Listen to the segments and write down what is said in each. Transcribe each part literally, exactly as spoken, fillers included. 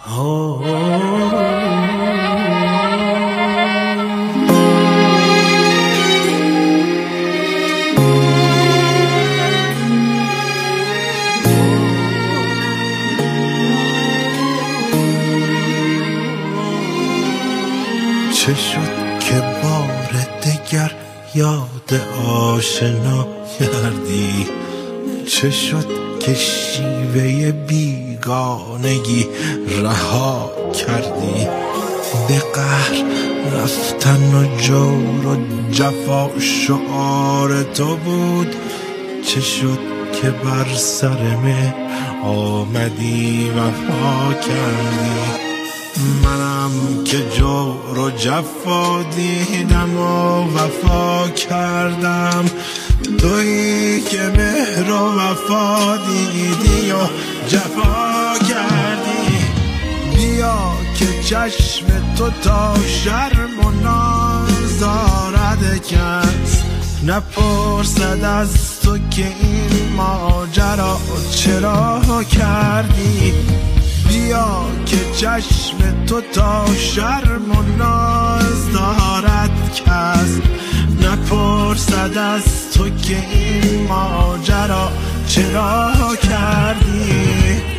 چه شد که بار دگر یاد آشنا کردی؟ چه شد که شیوه بیگانگی رها کردی؟ به قهر رفتن و جور و جفا شعار تو بود. چه شد که بر سر مهر آمدی وفا کردی؟ منم که جور و جفا دیدم و وفا کردم، تویی که مهر و وفا دیدی و جفا کردی. بیا که چشم تو تا شرم و نازارد کس نپرسد از تو که این ماجرا چرا کردی. بیا که چشم تو تا شرم و ناز دارد کس نپرسد از تو که این ماجرا چرا کردی.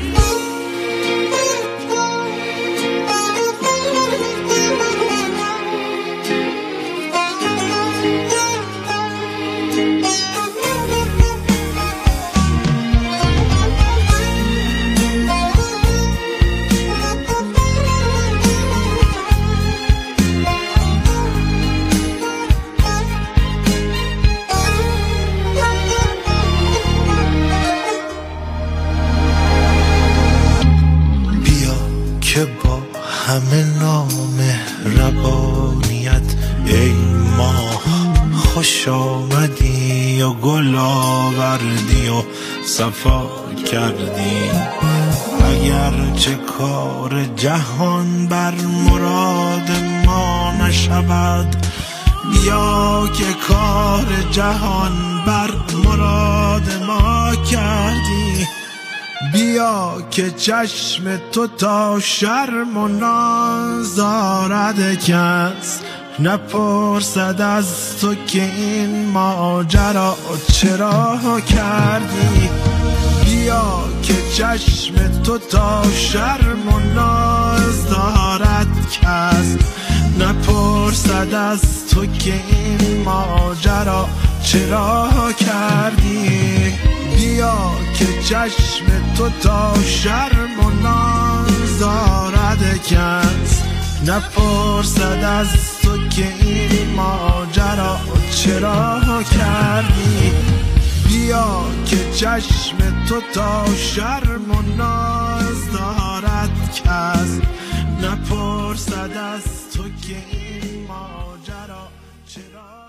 که با همه نامهربانیت ای ماه خوش آمدی و گل آوردی و صفا کردی. اگر چه کار جهان بر مراد ما نشود، بیا که کار جهان بر مراد ما کردی. بیا که چشم تو تا شرم و ناز دارد کس نپرسد از تو که این ماجرا چرا کردی. بیا که چشم تو تا شرم و ناز دارد کس نپرسد از تو که این ماجرا چرا کردی. بیا که چشم تو تا شرم و ناز دارد کس نپرسد از تو که این ماجرا چرا کردی. بیا که چشم تو تا شرم و ناز دارد کس نپرسد از تو که این ماجرا چرا